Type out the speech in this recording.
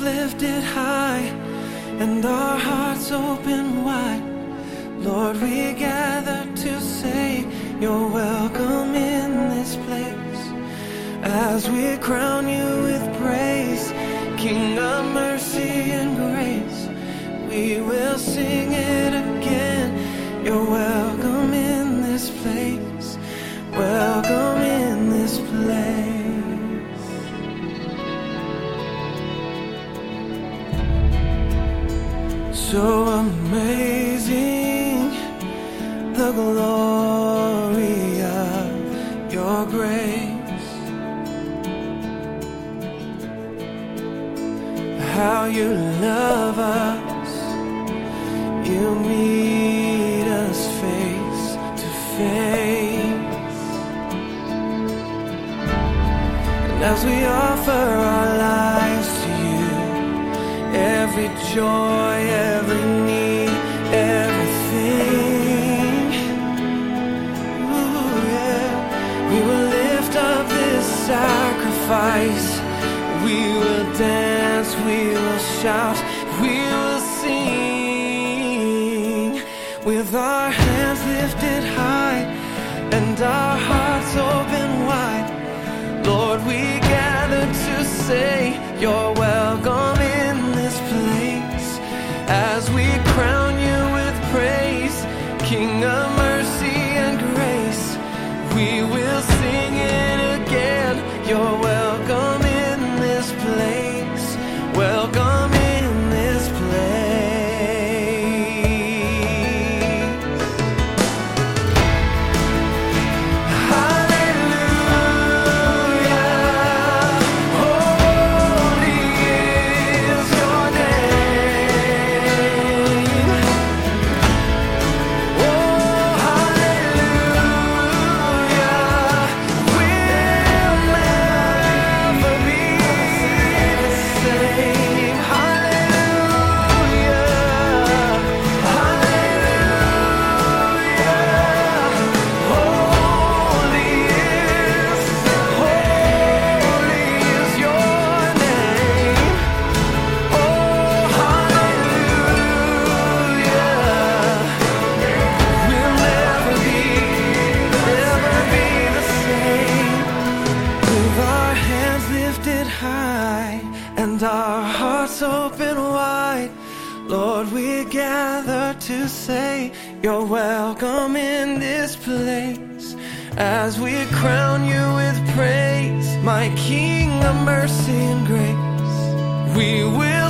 lifted high and our hearts open wide, Lord, we gather to say you're welcome in this place. As we crown you with praise, King of mercy and grace, we will sing it again. You're welcome in this place, welcome in this place. So amazing, the glory of your grace, how you love us, you meet us face to face. And as we offer our lives to you, every joy, every need, everything, ooh, yeah. We will lift up this sacrifice. We will dance, we will shout, we will sing. With our hands lifted high and our hearts open wide, Lord, we gather to say you're welcome in this place. As we crown you with praise, King of mercy and grace, we will sing it again. You're welcome in this place, welcome in this place. Hallelujah, holy is your name. Oh, hallelujah, we'll never be the same. Hallelujah, hallelujah, holy is your name. Oh, hallelujah, we'll never be the same. With our hands lifted high and our hearts open wide, Lord, we gather to say you're welcome in this place. As we crown you with praise, my King of mercy and grace, we will